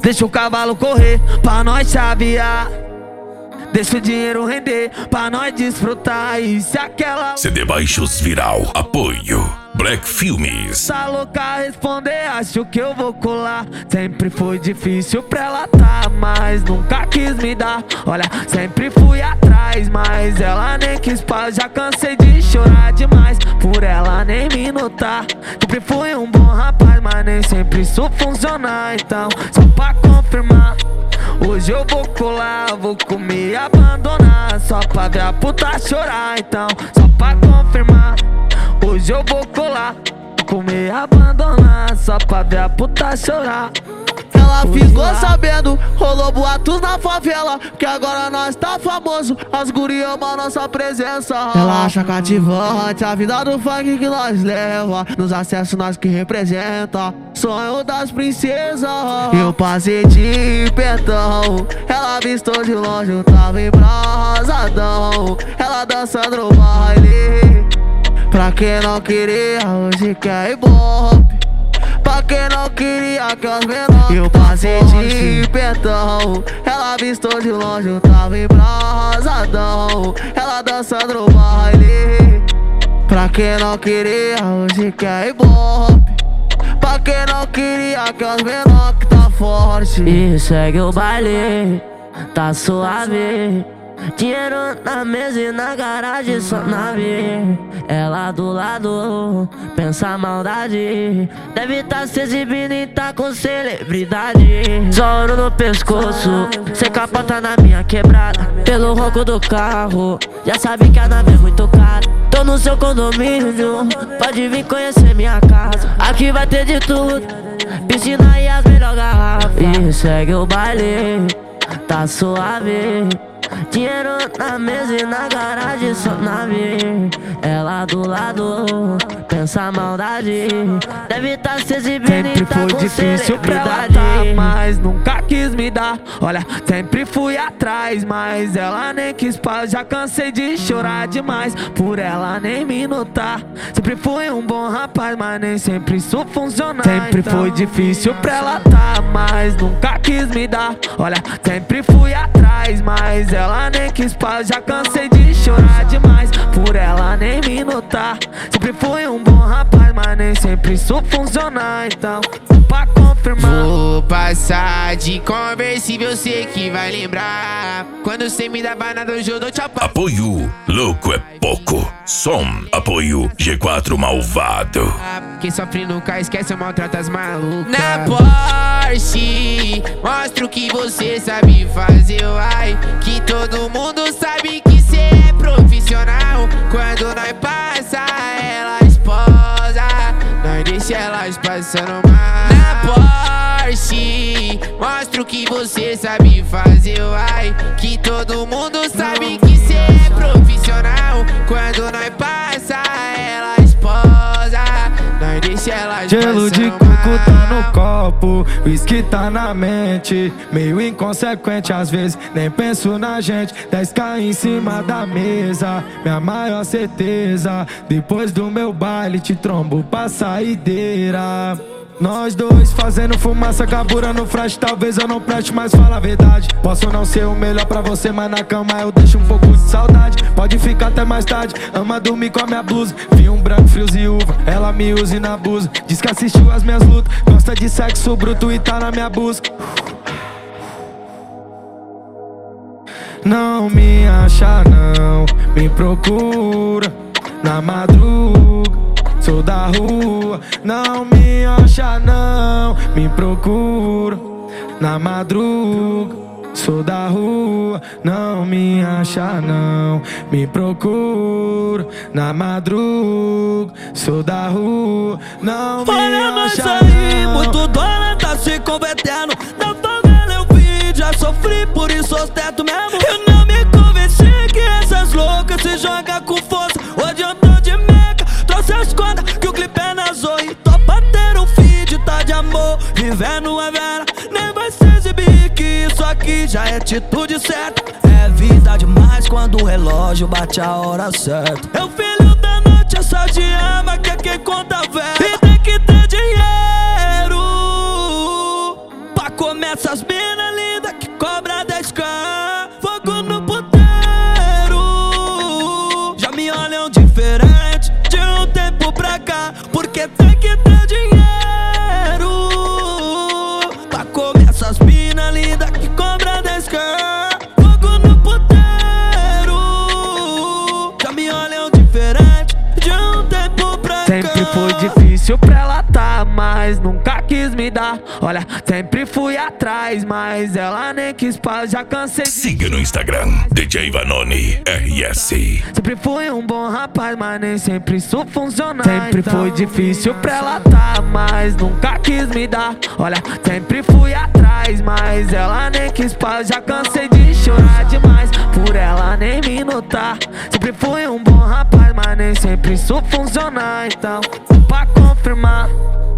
Deixa o cavalo correr pra nós chavear. Deixa o dinheiro render pra nós desfrutar. E se aquela CD Baixos Viral, apoio Black Filmes. tá louca responder, acho que eu vou colar. Sempre foi difícil pra ela tá, mas nunca quis me dar. Olha, sempre fui atrás, mas ela nem quis paz. Já cansei de chorar demais por ela nem me notar. Sempre fui um bom rapaz, mas nem sempre isso funciona. Então, só pra confirmar, hoje eu vou colar, vou comer e abandonar, só pra ver a puta chorar. Então, só pra confirmar, hoje eu vou colar, vou comer e abandonar, só pra ver a puta chorar. Ela ficou sabendo, rolou boatos na favela, que agora nós tá famoso, as gurias amam nossa presença. Ela acha cativante a vida do funk que nós leva, nos acessos nós que representa, sonho das princesas. Eu passei de pentão, ela avistou de longe, eu tava embrasadão, ela dançando no baile. Pra quem não queria, hoje quer ibope. Pra quem não queria que os menores, eu passei de pentão, ela avistou de longe, eu tava embrasadão, ela dançando no baile. Pra quem não queria, hoje quer ibope. Pra quem não queria que os menores que tá forte. E segue o baile, tá suave. Dinheiro na mesa e na garagem só nave. Ela do lado, pensa maldade. Deve tá se exibindo e tá com celebridade. Só ouro no pescoço, cê capota na minha quebrada. Pelo ronco do carro, já sabe que a nave é muito cara. Tô no seu condomínio, pode vir conhecer minha casa. Aqui vai ter de tudo, piscina e as melhores garrafas. E segue o baile, tá suave. Dinheiro na mesa e na garagem só nave. Ela do lado, pensa maldade. Deve tá se exibindo e tá foi com difícil pra ela celebridade. tá, mas nunca quis me dar. Olha, sempre fui atrás, mas ela nem quis paz. Já cansei de chorar demais por ela nem me notar. Sempre fui um bom rapaz, mas nem sempre isso funciona. Sempre foi difícil pra ela tá, mas nunca quis me dar. Olha, sempre fui atrás, mas ela nem quis paz. Já cansei de chorar demais por ela nem me notar. Sempre fui um bom rapaz, mas nem sempre isso funciona. Então, pra confirmar, vou passar de conversível, sei que vai lembrar quando cê me dava nada, hoje eu dou tchau. Apoio Louco é Pouco. Som, apoio G4 Malvado. Quem sofre nunca esquece, maltrata as malucas. Na Porsche, mostra o que você sabe fazer, ai. Que todo mundo sabe que cê é profissional. Quando nós passa, ela esposa, nós deixa elas passando mal. Na Porsche, mostra o que você sabe fazer, ai. Que todo mundo sabe que cê é profissional. Quando nós passa, ela esposa, nós deixa elas gelo de passando coco mal. tá no copo, whisky tá na mente. Meio inconsequente às vezes, nem penso na gente. 10k em cima da mesa, minha maior certeza. Depois do meu baile te trombo pra saideira. Nós dois fazendo fumaça, cabura no flash. Talvez eu não preste, mas fala a verdade. Posso não ser o melhor pra você, mas na cama eu deixo um pouco de saudade. Pode ficar até mais tarde, ama dormir com a minha blusa. Vinho branco, frios e uva, ela me usa e na abusa. Diz que assistiu as minhas lutas, gosta de sexo bruto e tá na minha busca. Não me acha não, me procura na madruga. Sou da rua, não me acha não, me procura na madruga. Sou da rua, não me acha não, me procura na madruga. Sou da rua, não me olha nós acha aí, não. muito dólar tá se convertendo. Da favela eu vi, já sofri, por isso ostento mesmo. Eu não me convenci que essas loucas se jogam com força. Hoje eu tô de meca, trouxe as contas que o clipe é na Zoe. Topa ter um feed, tá de amor, vivendo a vera. Nem vai se exibir que isso aqui já é atitude certa. É vida demais quando o relógio bate a hora certa. É o filho da noite, essa te ama, que é quem conta velho. E tem que ter dinheiro pra comer essas mina linda que cobra 10k. Fogo no puteiro. Já me olham diferente de um tempo pra cá, porque tem que ter dinheiro pra comer essas mina linda que cobra 10k. Fogo no puteiro. Já me olham diferente de um tempo pra cá. Sempre foi difícil pra ela tá, mas nunca quis me dar. Olha, sempre fui atrás, mas ela nem quis paz, já cansei de... Siga no Instagram, DJ Vanoni RS. Sempre fui um bom rapaz, mas nem sempre isso funciona. Sempre foi difícil pra ela tá, mas nunca quis me dar. Olha, sempre fui atrás, mas ela nem quis paz, já cansei de chorar demais por ela nem me notar. Sempre fui um bom rapaz, mas nem sempre isso funciona. Então, pra confirmar,